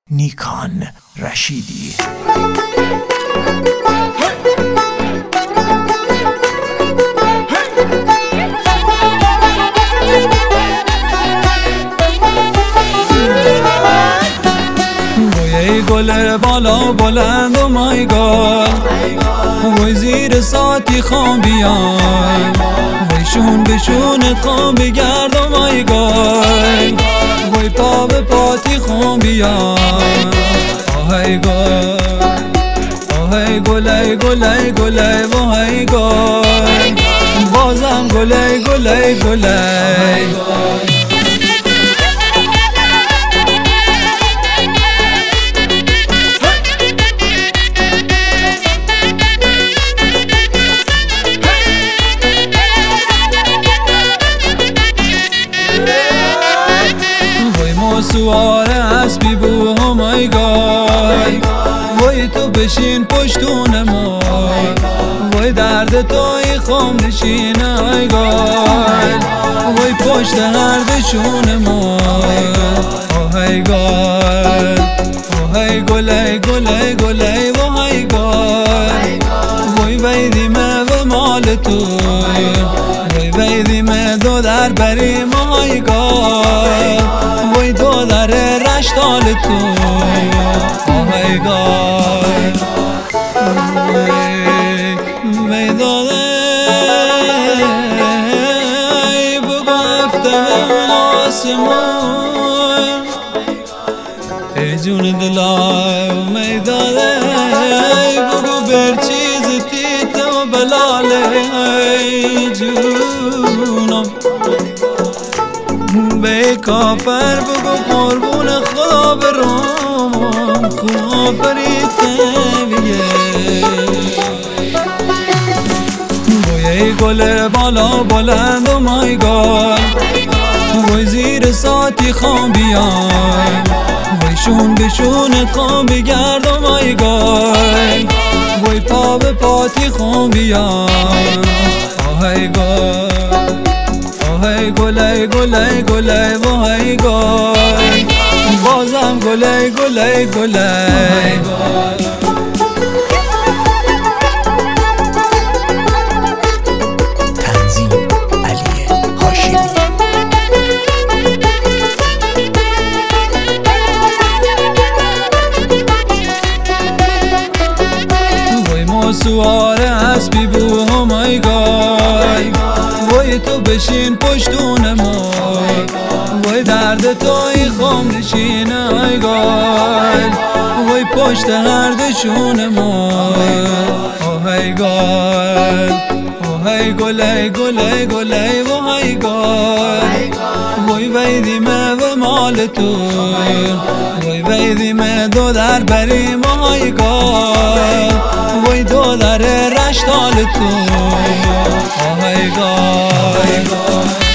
نیکان رشیدی. وی گل بالا بلند و مای گل وی زیر ساتی خام بیای وی شون به شونت خام بگرد و مای گل وی پا به پاتی خام بیای آهای گل آهای گلای گلای گلای وای گل بازم گلای گلای گلای سوار اسبی بو همای گای وای تو بشین پشتون ما وای درد توی خام نشینه های گای وای پشت هردشون ما آهای گای آهای گلای گلای گلای وای گای وای ویدیمه و مال تو وای ویدیمه دو در بریم های گای وای دو در رشتال تو آهای گای وای دو ای بگفتم آسمون ای جون دلای میداده ای بگو بر چیز تیت و بلاله ای جونم به کافر بگو قربون خدا برام خواه فریده بیه وی گل بالا بلند و مای گل وی زیر ساتی خام بیای وی شون به شونت خام بگرد و مای گل وی پا به پاتی خام بیای آهای گل آهای گلای گلای گلای وای گل بازم گلای گلای گلای تنظیم علی هاشمی. وای ما سوار اسبی بو همای گای وای تو بشین پشتون ما وای درد توی خام نشینه های گل وای پشت هردشون ما آهای گل آهای گلای گلای گلای وای گل وای ویدیمه و مال تو وای ویدیمه دو در بریم های گل وای دو در رشتال تو آهای گل